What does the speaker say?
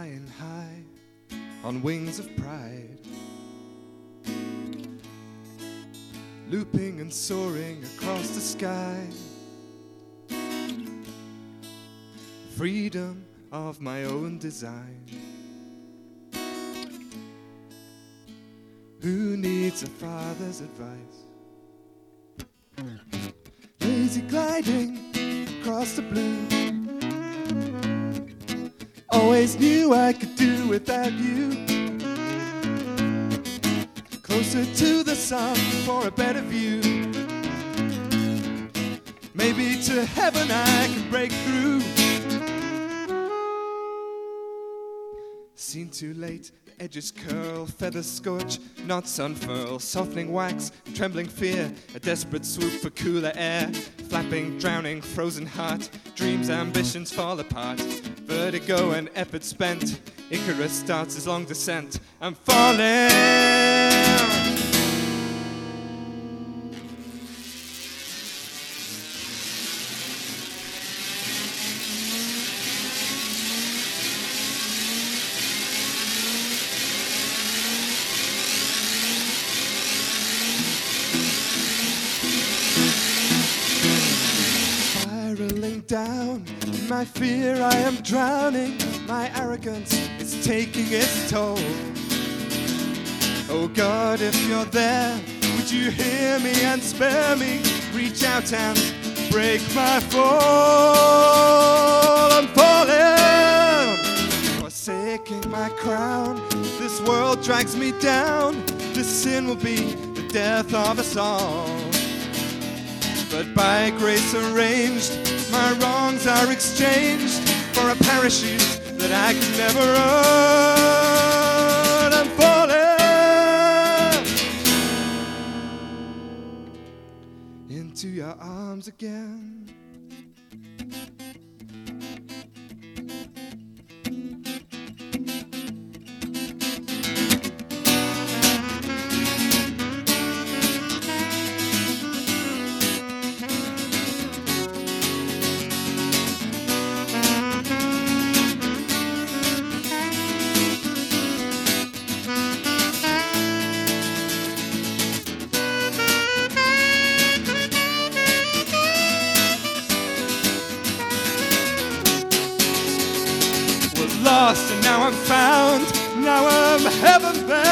flying high on wings of pride, looping and soaring across the sky. Freedom of my own design. Who needs a father's advice? Lazy gliding across the blue. Always knew I could do without you. Closer to the sun for a better view. Maybe to heaven I can break through. Seen too late, the edges curl, feathers scorch, knots unfurl, softening wax, trembling fear, a desperate swoop for cooler air, flapping, drowning, frozen heart, dreams, ambitions fall apart, vertigo and effort spent, Icarus starts his long descent, I'm falling! Spiraling down, in my fear I am drowning, my arrogance is taking its toll. Oh God, if you're there, would you hear me and spare me? Reach out and break my fall. I'm falling, forsaking my crown. This world drags me down. This sin will be the death of us all. But by grace arranged, my wrongs are exchanged for a parachute that I can never earn. I'm falling into your arms again. Lost and now I'm found, now I'm heaven bound.